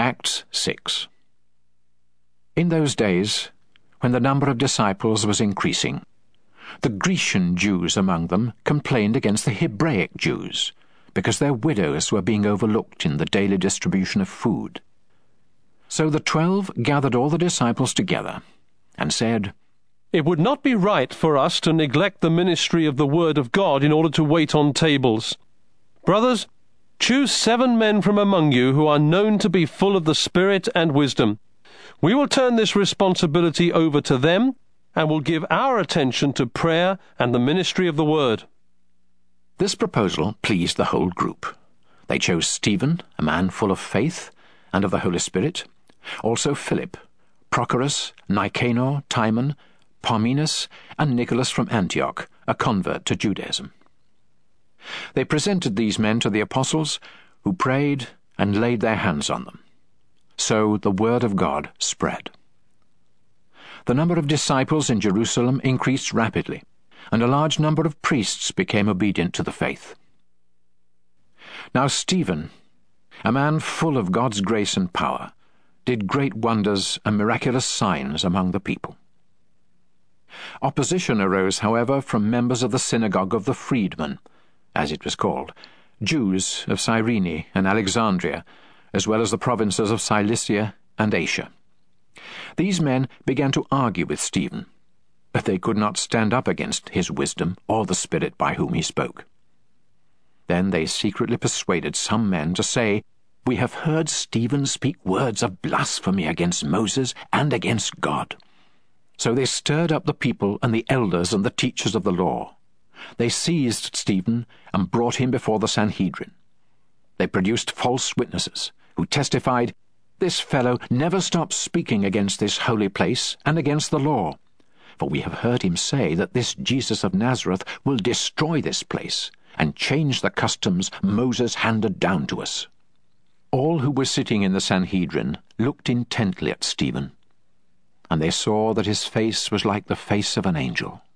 Acts 6. In those days, when the number of disciples was increasing, the Grecian Jews among them complained against the Hebraic Jews, because their widows were being overlooked in the daily distribution of food. So the 12 gathered all the disciples together, and said, "It would not be right for us to neglect the ministry of the Word of God in order to wait on tables. Brothers, choose 7 men from among you who are known to be full of the Spirit and wisdom. We will turn this responsibility over to them, and will give our attention to prayer and the ministry of the Word." This proposal pleased the whole group. They chose Stephen, a man full of faith and of the Holy Spirit, also Philip, Prochorus, Nicanor, Timon, Parmenas, and Nicholas from Antioch, a convert to Judaism. They presented these men to the apostles, who prayed and laid their hands on them. So the word of God spread. The number of disciples in Jerusalem increased rapidly, and a large number of priests became obedient to the faith. Now Stephen, a man full of God's grace and power, did great wonders and miraculous signs among the people. Opposition arose, however, from members of the synagogue of the freedmen, as it was called, Jews of Cyrene and Alexandria, as well as the provinces of Cilicia and Asia. These men began to argue with Stephen, but they could not stand up against his wisdom or the Spirit by whom he spoke. Then they secretly persuaded some men to say, "We have heard Stephen speak words of blasphemy against Moses and against God." So they stirred up the people and the elders and the teachers of the law. They seized Stephen and brought him before the Sanhedrin. They produced false witnesses, who testified, "This fellow never stops speaking against this holy place and against the law. For we have heard him say that this Jesus of Nazareth will destroy this place and change the customs Moses handed down to us." All who were sitting in the Sanhedrin looked intently at Stephen, and they saw that his face was like the face of an angel.